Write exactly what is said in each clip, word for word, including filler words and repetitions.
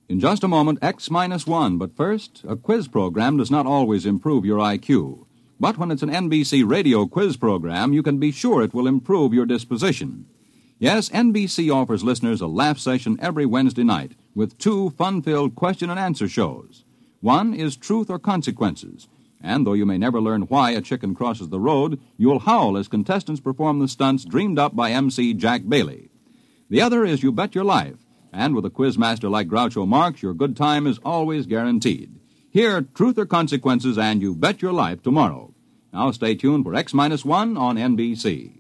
In just a moment, X minus one. But first, a quiz program does not always improve your I Q. But when it's an N B C radio quiz program, you can be sure it will improve your disposition. Yes, N B C offers listeners a laugh session every Wednesday night with two fun-filled question and answer shows. One is Truth or Consequences. And though you may never learn why a chicken crosses the road, you'll howl as contestants perform the stunts dreamed up by M C Jack Bailey. The other is You Bet Your Life. And with a quizmaster like Groucho Marx, your good time is always guaranteed. Hear Truth or Consequences and You Bet Your Life tomorrow. Now stay tuned for X minus one on N B C.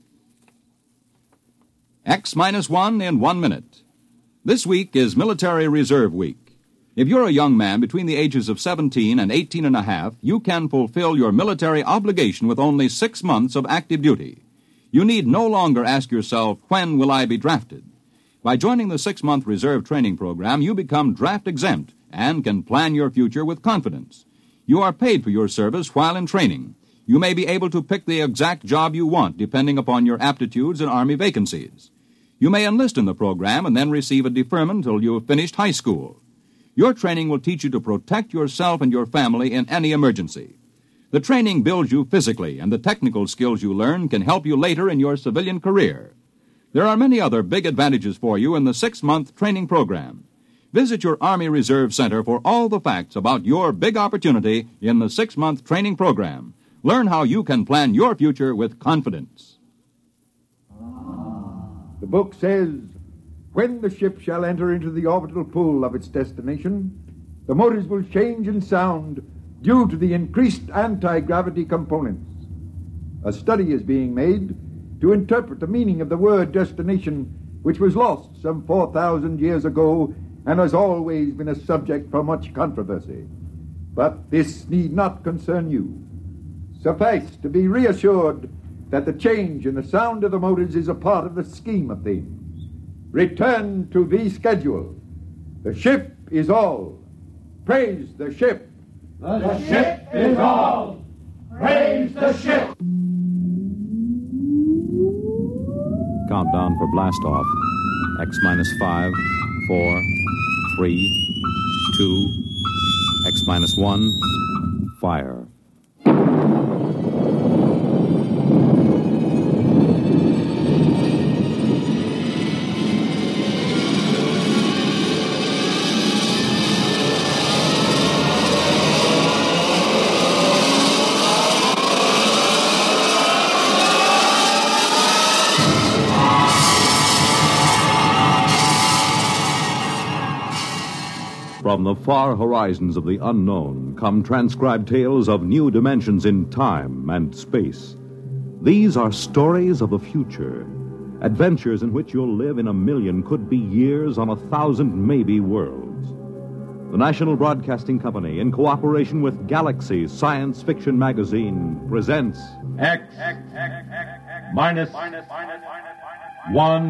X minus one in one minute. This week is Military Reserve Week. If you're a young man between the ages of seventeen and eighteen and a half, you can fulfill your military obligation with only six months of active duty. You need no longer ask yourself, when will I be drafted? By joining the six-month reserve training program, you become draft exempt and can plan your future with confidence. You are paid for your service while in training. You may be able to pick the exact job you want depending upon your aptitudes and Army vacancies. You may enlist in the program and then receive a deferment until you have finished high school. Your training will teach you to protect yourself and your family in any emergency. The training builds you physically, and the technical skills you learn can help you later in your civilian career. There are many other big advantages for you in the six-month training program. Visit your Army Reserve Center for all the facts about your big opportunity in the six-month training program. Learn how you can plan your future with confidence. The book says, when the ship shall enter into the orbital pool of its destination, the motors will change in sound due to the increased anti-gravity components. A study is being made to interpret the meaning of the word destination, which was lost some four thousand years ago and has always been a subject for much controversy. But this need not concern you. Suffice to be reassured that the change in the sound of the motors is a part of the scheme of things. Return to the schedule. The ship is all. Praise the ship. The ship is all. Praise the ship. Countdown for blast off. X minus five, four, three, two, X minus one, fire. From the far horizons of the unknown come transcribed tales of new dimensions in time and space. These are stories of the future, adventures in which you'll live in a million could-be years on a thousand maybe worlds. The National Broadcasting Company, in cooperation with Galaxy Science Fiction Magazine, presents X, minus, one.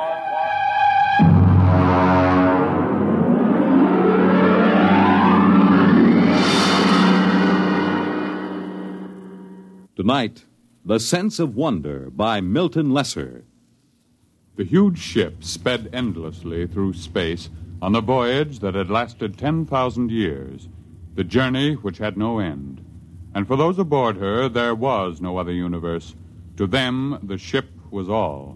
Tonight, The Sense of Wonder by Milton Lesser. The huge ship sped endlessly through space on a voyage that had lasted ten thousand years, the journey which had no end. And for those aboard her, there was no other universe. To them, the ship was all.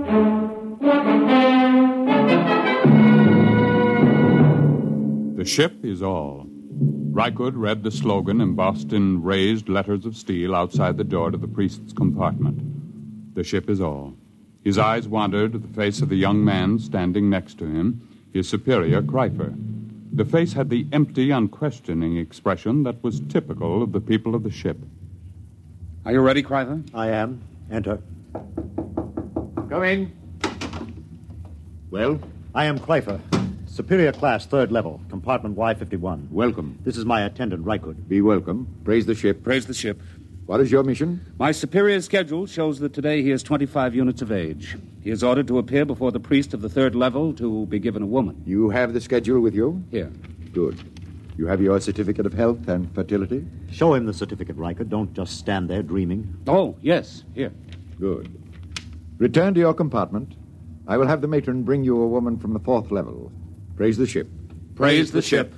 The ship is all. Rykud read the slogan embossed in raised letters of steel outside the door to the priest's compartment. The ship is all. His eyes wandered to the face of the young man standing next to him, his superior, Kreifer. The face had the empty, unquestioning expression that was typical of the people of the ship. Are you ready, Kreifer? I am. Enter. Come in. Well? I am Kreifer. Superior class, third level, compartment Y fifty-one. Welcome. This is my attendant, Rykud. Be welcome. Praise the ship. Praise the ship. What is your mission? My superior's schedule shows that today he is twenty-five units of age. He is ordered to appear before the priest of the third level to be given a woman. You have the schedule with you? Here. Good. You have your certificate of health and fertility? Show him the certificate, Rykud. Don't just stand there dreaming. Oh, yes. Here. Good. Return to your compartment. I will have the matron bring you a woman from the fourth level. Praise the ship. Praise the ship.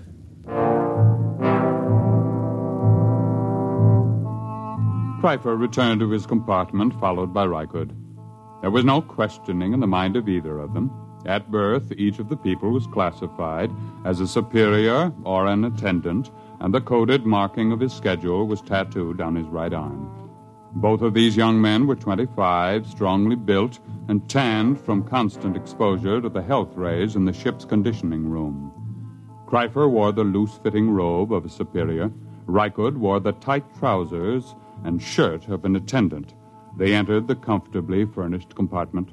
Kryfer returned to his compartment, followed by Rykud. There was no questioning in the mind of either of them. At birth, each of the people was classified as a superior or an attendant, and the coded marking of his schedule was tattooed on his right arm. Both of these young men were twenty-five, strongly built, and tanned from constant exposure to the health rays in the ship's conditioning room. Kryfer wore the loose-fitting robe of a superior. Rykud wore the tight trousers and shirt of an attendant. They entered the comfortably furnished compartment.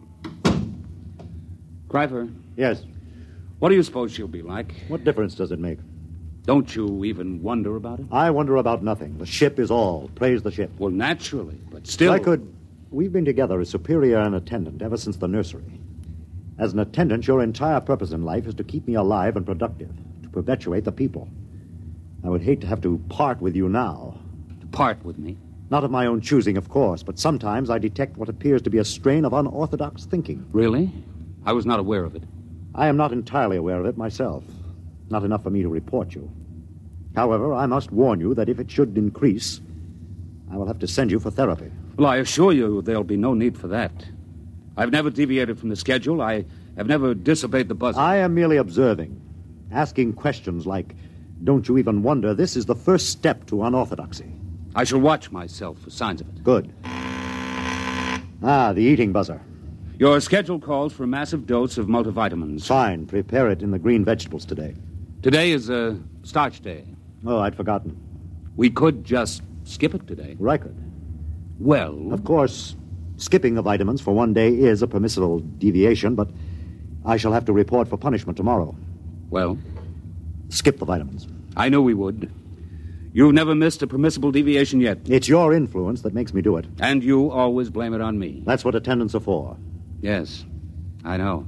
Kryfer, Yes. what do you suppose she'll be like? What difference does it make? Don't you even wonder about it? I wonder about nothing. The ship is all. Praise the ship. Well, naturally, but still... I could... We've been together as superior and attendant ever since the nursery. As an attendant, your entire purpose in life is to keep me alive and productive, to perpetuate the people. I would hate to have to part with you now. To part with me? Not of my own choosing, of course, but sometimes I detect what appears to be a strain of unorthodox thinking. Really? I was not aware of it. I am not entirely aware of it myself. Not enough for me to report you. However, I must warn you that if it should increase, I will have to send you for therapy. Well, I assure you there'll be no need for that. I've never deviated from the schedule. I have never disobeyed the buzzer. I am merely observing, asking questions like, don't you even wonder this is the first step to unorthodoxy? I shall watch myself for signs of it. Good. Ah, the eating buzzer. Your schedule calls for a massive dose of multivitamins. Fine. Prepare it in the green vegetables today. Today is a starch day. Oh, I'd forgotten. We could just skip it today. Rykud. Well... Of course, skipping the vitamins for one day is a permissible deviation, but I shall have to report for punishment tomorrow. Well? Skip the vitamins. I knew we would. You've never missed a permissible deviation yet. It's your influence that makes me do it. And you always blame it on me. That's what attendants are for. Yes, I know.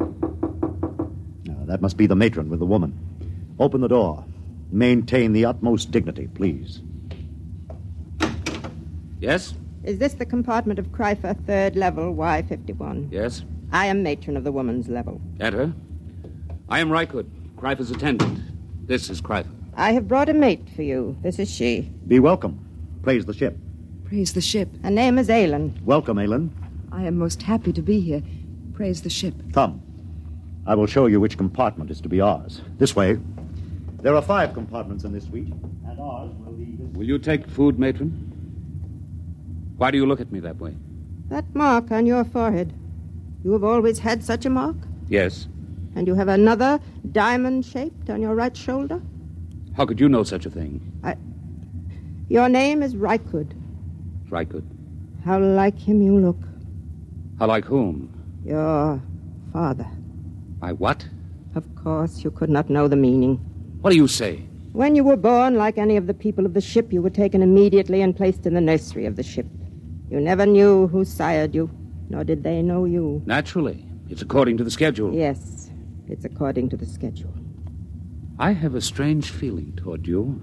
Now, that must be the matron with the woman. Open the door. Maintain the utmost dignity, please. Yes? Is this the compartment of Kryfer, third level, Y fifty-one? Yes. I am matron of the woman's level. Enter. I am Rykud, Kryfer's attendant. This is Kryfer. I have brought a mate for you. This is she. Be welcome. Praise the ship. Praise the ship. Her name is Aylin. Welcome, Aylin. I am most happy to be here. Praise the ship. Come. I will show you which compartment is to be ours. This way. There are five compartments in this suite, and ours will be this... Will you take food, matron? Why do you look at me that way? That mark on your forehead. You have always had such a mark? Yes. And you have another diamond-shaped on your right shoulder? How could you know such a thing? I... Your name is Rykud. Rykud. How like him you look. How like whom? Your father. My what? Of course, you could not know the meaning. What do you say? When you were born, like any of the people of the ship, you were taken immediately and placed in the nursery of the ship. You never knew who sired you, nor did they know you. Naturally. It's according to the schedule. Yes, it's according to the schedule. I have a strange feeling toward you.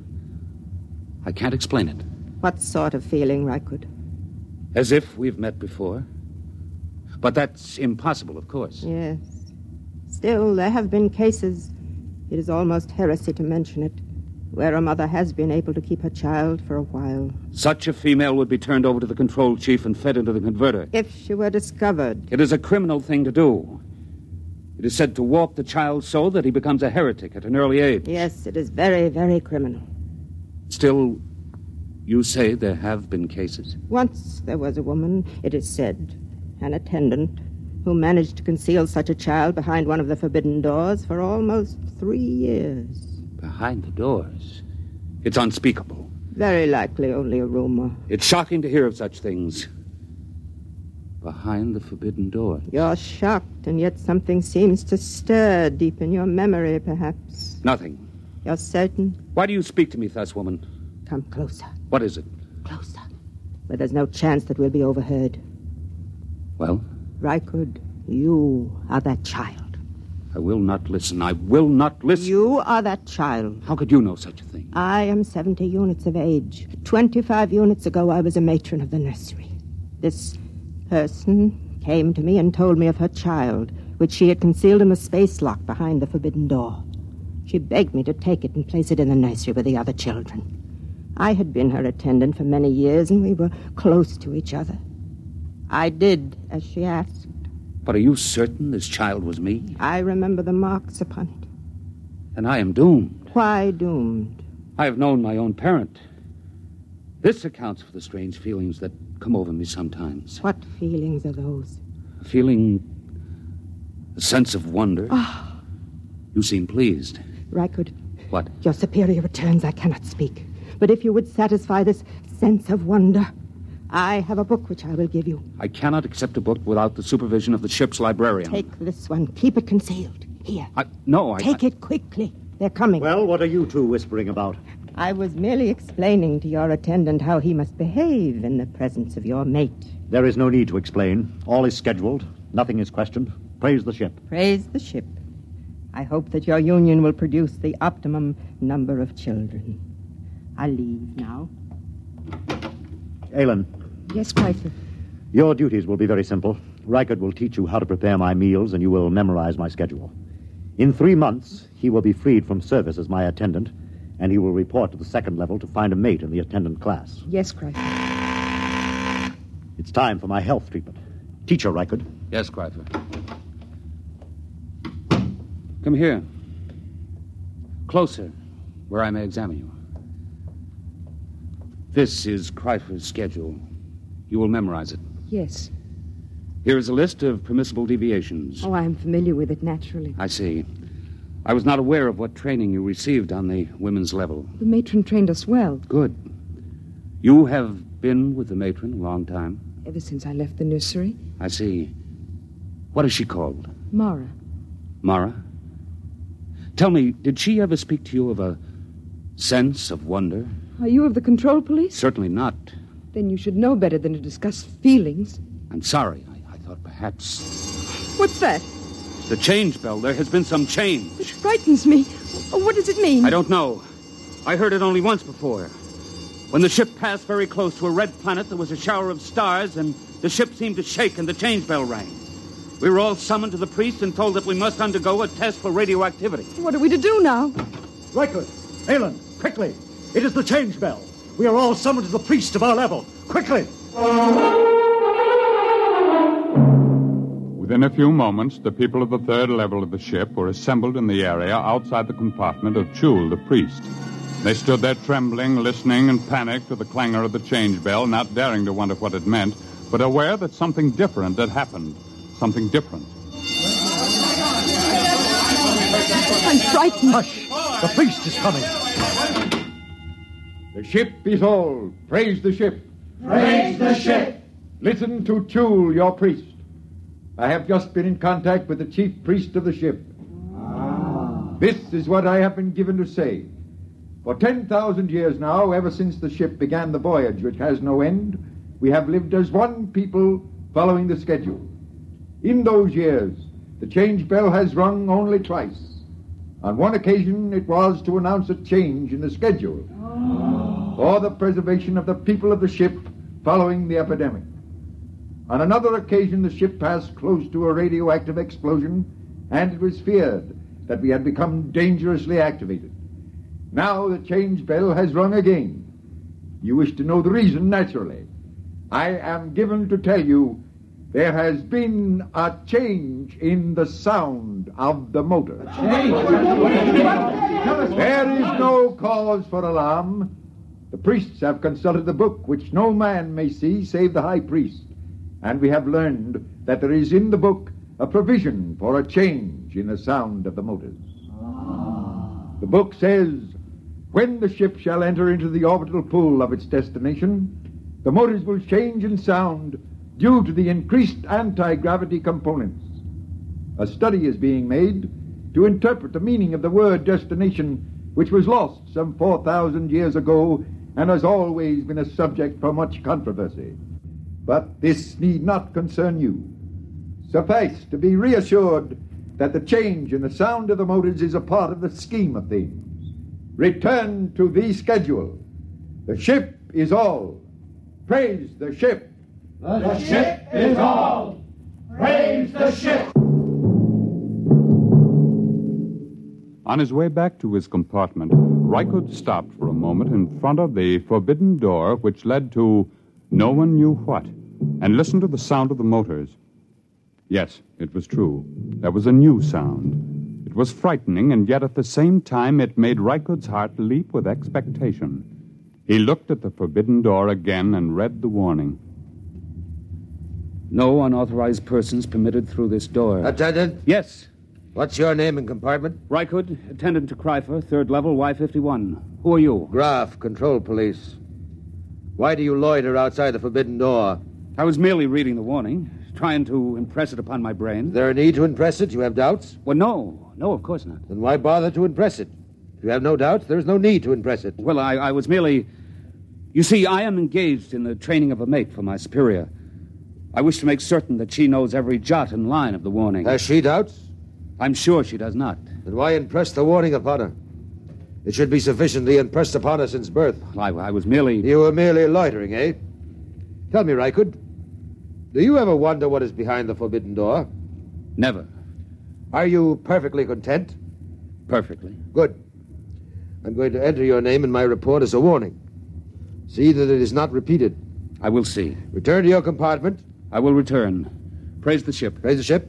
I can't explain it. What sort of feeling, Rykud? As if we've met before. But that's impossible, of course. Yes. Still, there have been cases, it is almost heresy to mention it, where a mother has been able to keep her child for a while. Such a female would be turned over to the control chief and fed into the converter. If she were discovered. It is a criminal thing to do. It is said to warp the child so that he becomes a heretic at an early age. Yes, it is very, very criminal. Still, you say there have been cases? Once there was a woman, it is said, an attendant, who managed to conceal such a child behind one of the forbidden doors for almost three years. Behind the doors? It's unspeakable. Very likely only a rumor. It's shocking to hear of such things. Behind the forbidden doors. You're shocked, and yet something seems to stir deep in your memory, perhaps. Nothing. You're certain? Why do you speak to me thus, woman? Come closer. What is it? Closer. Where there's no chance that we'll be overheard. Well? Rykud, you are that child. I will not listen. I will not listen. You are that child. How could you know such a thing? I am seventy units of age. Twenty-five units ago, I was a matron of the nursery. This person came to me and told me of her child, which she had concealed in the space lock behind the forbidden door. She begged me to take it and place it in the nursery with the other children. I had been her attendant for many years, and we were close to each other. I did as she asked. But are you certain this child was me? I remember the marks upon it. And I am doomed. Why doomed? I have known my own parent. This accounts for the strange feelings that come over me sometimes. What feelings are those? A feeling... a sense of wonder. Oh. You seem pleased. Rykud. What? Your superior returns. I cannot speak. But if you would satisfy this sense of wonder, I have a book which I will give you. I cannot accept a book without the supervision of the ship's librarian. Take this one. Keep it concealed. Here. I, no, I... Take I... it quickly. They're coming. Well, what are you two whispering about? I was merely explaining to your attendant how he must behave in the presence of your mate. There is no need to explain. All is scheduled. Nothing is questioned. Praise the ship. Praise the ship. I hope that your union will produce the optimum number of children. I'll leave now. Aylin. Yes, Chrysler. Your duties will be very simple. Rykud will teach you how to prepare my meals, and you will memorize my schedule. In three months, he will be freed from service as my attendant, and he will report to the second level to find a mate in the attendant class. Yes, Chrysler. It's time for my health treatment. Teacher Rykud. Yes, Chrysler. Come here. Closer, where I may examine you. This is Chrysler's schedule. You will memorize it. Yes. Here is a list of permissible deviations. Oh, I am familiar with it, naturally. I see. I was not aware of what training you received on the women's level. The matron trained us well. Good. You have been with the matron a long time? Ever since I left the nursery. I see. What is she called? Mara. Mara? Tell me, did she ever speak to you of a sense of wonder? Are you of the control police? Certainly not. Then you should know better than to discuss feelings. I'm sorry. I, I thought perhaps... What's that? The change bell. There has been some change. It frightens me. Oh, what does it mean? I don't know. I heard it only once before. When the ship passed very close to a red planet, there was a shower of stars, and the ship seemed to shake, and the change bell rang. We were all summoned to the priest and told that we must undergo a test for radioactivity. What are we to do now? Rykud, Aylin, quickly. It is the change bell. We are all summoned to the priest of our level. Quickly! Within a few moments, the people of the third level of the ship were assembled in the area outside the compartment of Chul, the priest. They stood there trembling, listening, and panicked to the clangor of the change bell, not daring to wonder what it meant, but aware that something different had happened. Something different. I'm frightened. Hush! The priest is coming. The ship is all. Praise the ship. Praise the ship. Listen to Chul, your priest. I have just been in contact with the chief priest of the ship. Ah. This is what I have been given to say. For ten thousand years now, ever since the ship began the voyage which has no end, we have lived as one people following the schedule. In those years, the change bell has rung only twice. On one occasion, it was to announce a change in the schedule oh. for the preservation of the people of the ship following the epidemic. On another occasion, the ship passed close to a radioactive explosion, and it was feared that we had become dangerously activated. Now the change bell has rung again. You wish to know the reason, naturally. I am given to tell you there has been a change in the sound of the motor. There is no cause for alarm. The priests have consulted the book, which no man may see save the high priest. And we have learned that there is in the book a provision for a change in the sound of the motors. The book says, when the ship shall enter into the orbital pool of its destination, the motors will change in sound due to the increased anti-gravity components. A study is being made to interpret the meaning of the word destination, which was lost some four thousand years ago and has always been a subject for much controversy. But this need not concern you. Suffice to be reassured that the change in the sound of the motors is a part of the scheme of things. Return to the schedule. The ship is all. Praise the ship. The ship is all. Praise the ship. On his way back to his compartment, Rykud stopped for a moment in front of the forbidden door which led to no one knew what, and listened to the sound of the motors. Yes, it was true. There was a new sound. It was frightening, and yet at the same time it made Rykud's heart leap with expectation. He looked at the forbidden door again and read the warning. No unauthorized persons permitted through this door. Attendant? Yes. What's your name and compartment? Rykud, attendant to Kryfer, third level, Y fifty-one. Who are you? Graf, control police. Why do you loiter outside the forbidden door? I was merely reading the warning, trying to impress it upon my brain. Is there a need to impress it? You have doubts? Well, no. No, of course not. Then why bother to impress it? If you have no doubts, there is no need to impress it. Well, I, I was merely... You see, I am engaged in the training of a mate for my superior. I wish to make certain that she knows every jot and line of the warning. Has she doubts? I'm sure she does not. Then why impress the warning upon her? It should be sufficiently impressed upon her since birth. I, I was merely... You were merely loitering, eh? Tell me, Rykud, do you ever wonder what is behind the forbidden door? Never. Are you perfectly content? Perfectly. Good. I'm going to enter your name in my report as a warning. See that it is not repeated. I will see. Return to your compartment. I will return. Praise the ship. Praise the ship.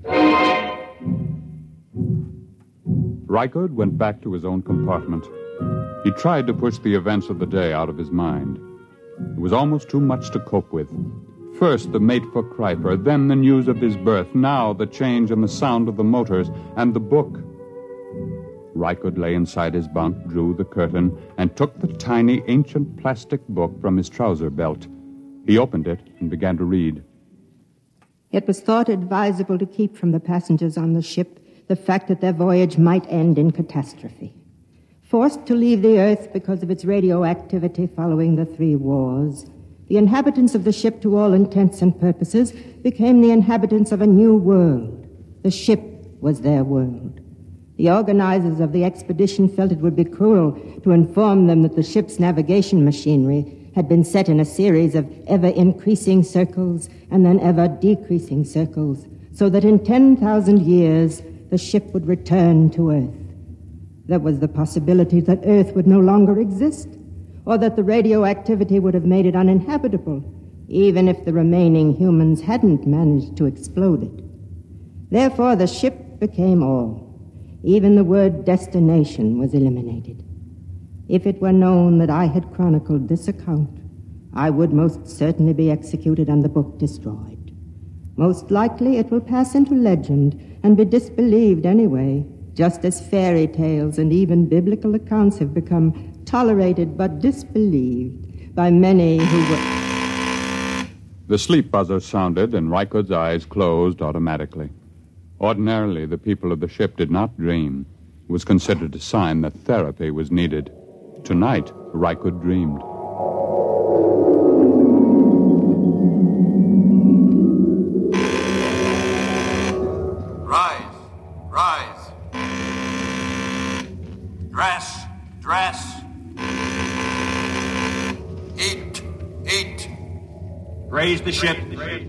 Rykud went back to his own compartment. He tried to push the events of the day out of his mind. It was almost too much to cope with. First, the mate for Kryper, then the news of his birth, now the change in the sound of the motors, and the book. Rykud lay inside his bunk, drew the curtain, and took the tiny, ancient plastic book from his trouser belt. He opened it and began to read. It was thought advisable to keep from the passengers on the ship the fact that their voyage might end in catastrophe. Forced to leave the Earth because of its radioactivity following the three wars, the inhabitants of the ship, to all intents and purposes, became the inhabitants of a new world. The ship was their world. The organizers of the expedition felt it would be cruel to inform them that the ship's navigation machinery had been set in a series of ever-increasing circles and then ever-decreasing circles, so that in ten thousand years the ship would return to Earth. There was the possibility that Earth would no longer exist, or that the radioactivity would have made it uninhabitable, even if the remaining humans hadn't managed to explode it. Therefore, the ship became all. Even the word destination was eliminated. If it were known that I had chronicled this account, I would most certainly be executed and the book destroyed. Most likely it will pass into legend and be disbelieved anyway, just as fairy tales and even biblical accounts have become tolerated but disbelieved by many who were... The sleep buzzer sounded, and Rykud's eyes closed automatically. Ordinarily, the people of the ship did not dream. It was considered a sign that therapy was needed. Tonight, Rykud dreamed. Rise, rise. Dress, dress. Eat, eat. Raise the ship.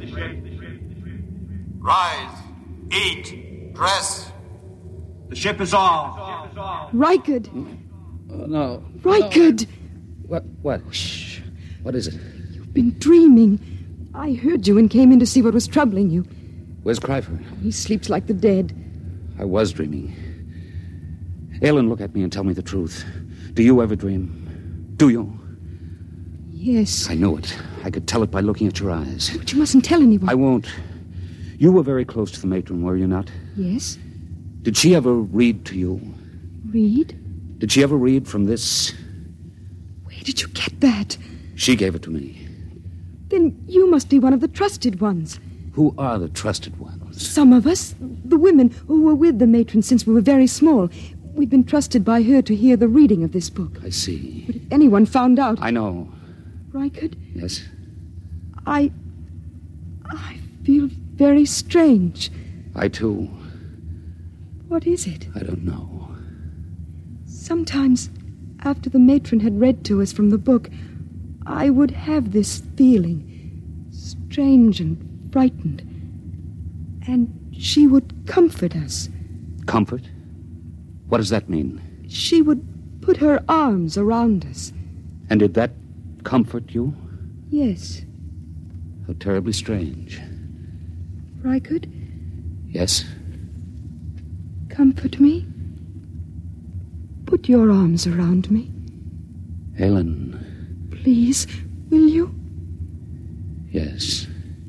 Rise, eat, dress. The ship is all. Rykud! Uh, no. Rykud! No. What? What? Shh. What is it? You've been dreaming. I heard you and came in to see what was troubling you. Where's Kryfer? He sleeps like the dead. I was dreaming. Aylin, look at me and tell me the truth. Do you ever dream? Do you? Yes. I knew it. I could tell it by looking at your eyes. But you mustn't tell anyone. I won't. You were very close to the matron, were you not? Yes. Did she ever read to you? Read? Did she ever read from this? Where did you get that? She gave it to me. Then you must be one of the trusted ones. Who are the trusted ones? Some of us, the women who were with the matron since we were very small. We've been trusted by her to hear the reading of this book. I see. But if anyone found out... I know. Rykud? Yes? I... I feel very strange. I, too. What is it? I don't know. Sometimes, after the matron had read to us from the book, I would have this feeling, strange and frightened. And she would comfort us. Comfort? What does that mean? She would put her arms around us. And did that comfort you? Yes. How terribly strange. Rykard? Yes? Comfort me. Put your arms around me. Helen. Please, will you? Yes.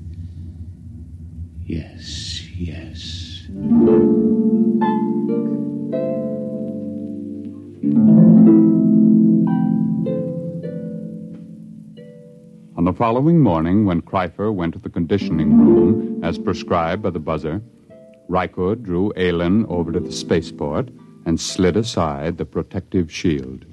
Yes, yes. On the following morning, when Kreifer went to the conditioning room, as prescribed by the buzzer, Rykard drew Aylin over to the spaceport and slid aside the protective shield.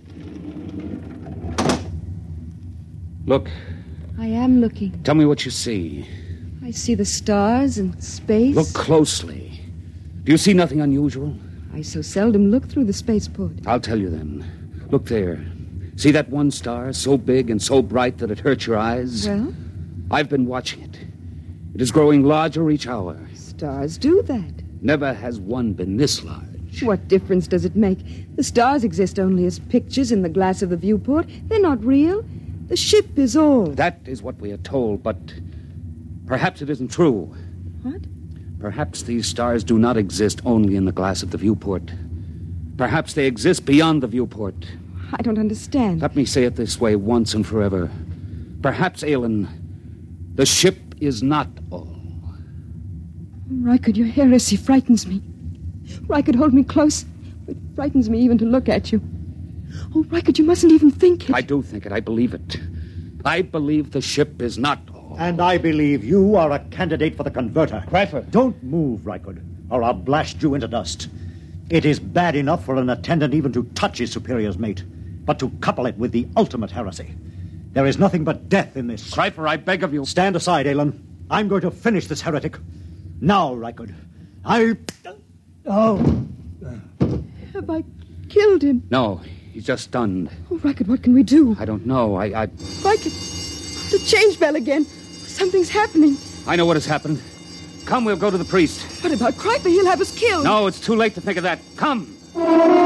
Look. I am looking. Tell me what you see. I see the stars and space. Look closely. Do you see nothing unusual? I so seldom look through the spaceport. I'll tell you then. Look there. See that one star, so big and so bright that it hurts your eyes? Well? I've been watching it. It is growing larger each hour. Stars do that. Never has one been this large. What difference does it make? The stars exist only as pictures in the glass of the viewport. They're not real. The ship is all. That is what we are told, but perhaps it isn't true. What? Perhaps these stars do not exist only in the glass of the viewport. Perhaps they exist beyond the viewport. I don't understand. Let me say it this way once and forever. Perhaps, Aylin, the ship is not all. Rykard, your heresy frightens me. Rykard, hold me close. It frightens me even to look at you. Oh, Rykard, you mustn't even think it. I do think it. I believe it. I believe the ship is not all. And I believe you are a candidate for the converter. Kreifer. Don't move, Rykard, or I'll blast you into dust. It is bad enough for an attendant even to touch his superior's mate, but to couple it with the ultimate heresy. There is nothing but death in this. Kreifer, I beg of you. Stand aside, Aylin. I'm going to finish this heretic. Now, Rykard. I... Oh. Have I killed him? No, he's just stunned. Oh, Rykard, what can we do? I don't know. I... I... Rykard, the change bell again. Something's happening. I know what has happened. Come, we'll go to the priest. What about Kreifer? He'll have us killed. No, it's too late to think of that. Come. Come,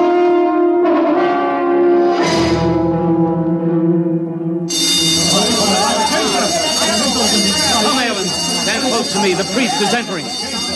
Aylin. Stand close to me. The priest is entering.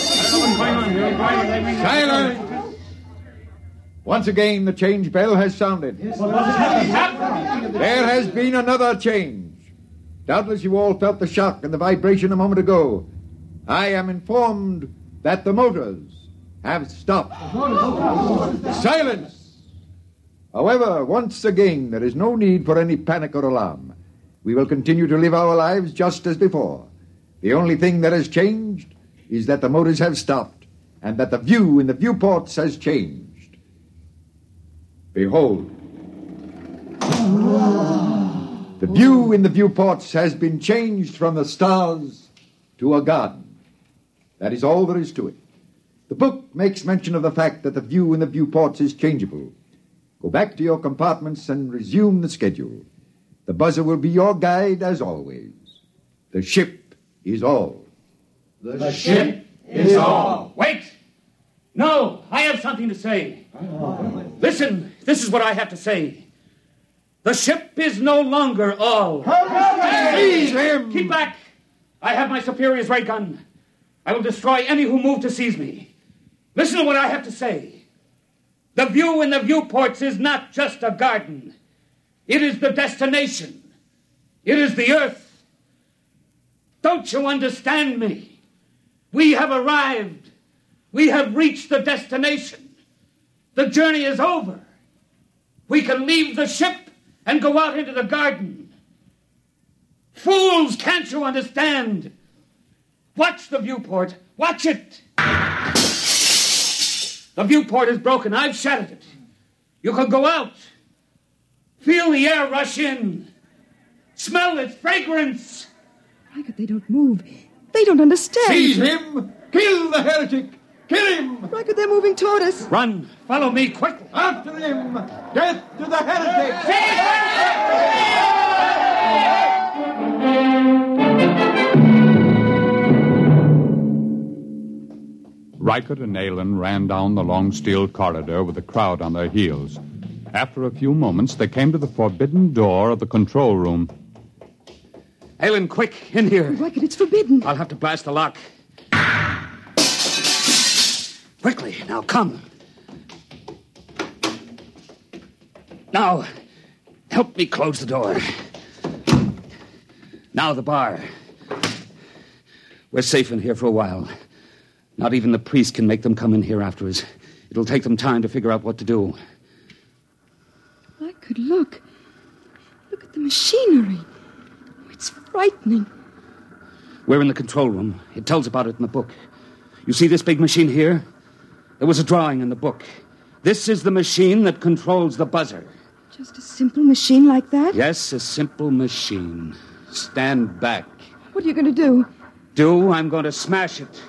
Silence! Once again, the change bell has sounded. There has been another change. Doubtless you all felt the shock and the vibration a moment ago. I am informed that the motors have stopped. Silence! However, once again, there is no need for any panic or alarm. We will continue to live our lives just as before. The only thing that has changed is that the motors have stopped and that the view in the viewports has changed. Behold. The view in the viewports has been changed from the stars to a garden. That is all there is to it. The book makes mention of the fact that the view in the viewports is changeable. Go back to your compartments and resume the schedule. The buzzer will be your guide as always. The ship is all. The, the ship is all. Wait! No, I have something to say. Listen, this is what I have to say. The ship is no longer all. Seize him! Keep back! I have my superior's ray gun. I will destroy any who move to seize me. Listen to what I have to say. The view in the viewports is not just a garden. It is the destination. It is the earth. Don't you understand me? We have arrived. We have reached the destination. The journey is over. We can leave the ship and go out into the garden. Fools, can't you understand? Watch the viewport. Watch it. The viewport is broken. I've shattered it. You can go out. Feel the air rush in. Smell its fragrance. Rykard, they don't move. They don't understand. Seize him! Kill the heretic! Kill him! Rykard, they're moving toward us. Run. Follow me quickly. After him! Death to the heretic! Reichert and Aylin ran down the long steel corridor with the crowd on their heels. After a few moments, they came to the forbidden door of the control room. Aylin, quick, in here. Reichert, it's forbidden. I'll have to blast the lock. Quickly, now come. Now, help me close the door. Now the bar. We're safe in here for a while. Not even the priest can make them come in here after us. It'll take them time to figure out what to do. I could look. Look at the machinery. Oh, it's frightening. We're in the control room. It tells about it in the book. You see this big machine here? There was a drawing in the book. This is the machine that controls the buzzer. Just a simple machine like that? Yes, a simple machine. Stand back. What are you going to do? Do? I'm going to smash it.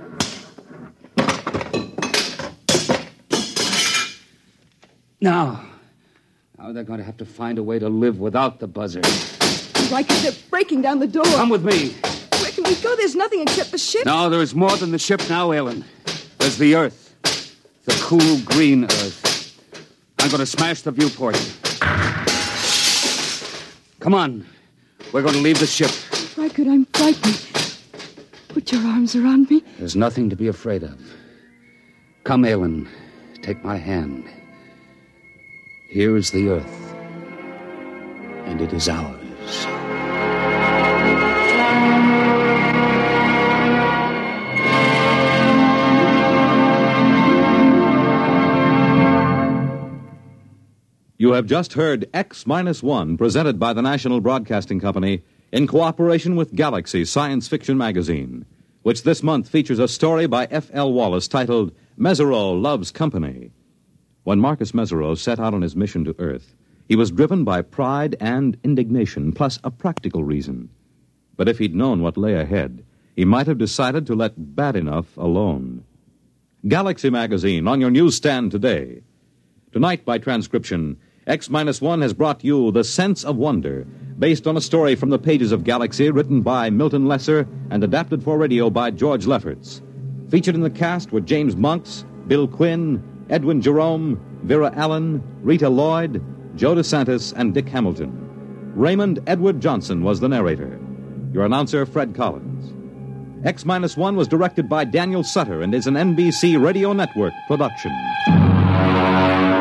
Now, now they're going to have to find a way to live without the buzzer. Reichert, they're breaking down the door. Come with me. Where can we go? There's nothing except the ship. No, there's more than the ship now, Aylin. There's the Earth. The cool green Earth. I'm going to smash the viewport. Come on. We're going to leave the ship. Reichert, I'm frightened. Put your arms around me. There's nothing to be afraid of. Come, Aylin. Take my hand. Here is the Earth. And it is ours. You have just heard X Minus One, presented by the National Broadcasting Company in cooperation with Galaxy Science Fiction Magazine, which this month features a story by F L Wallace titled Mesereau Loves Company. When Marcus Mesereau set out on his mission to Earth, he was driven by pride and indignation, plus a practical reason. But if he'd known what lay ahead, he might have decided to let bad enough alone. Galaxy Magazine on your newsstand today. Tonight, by transcription, X Minus One has brought you The Sense of Wonder, based on a story from the pages of Galaxy written by Milton Lesser and adapted for radio by George Lefferts. Featured in the cast were James Monks, Bill Quinn, Edwin Jerome, Vera Allen, Rita Lloyd, Joe DeSantis, and Dick Hamilton. Raymond Edward Johnson was the narrator. Your announcer, Fred Collins. X Minus One was directed by Daniel Sutter and is an N B C Radio Network production.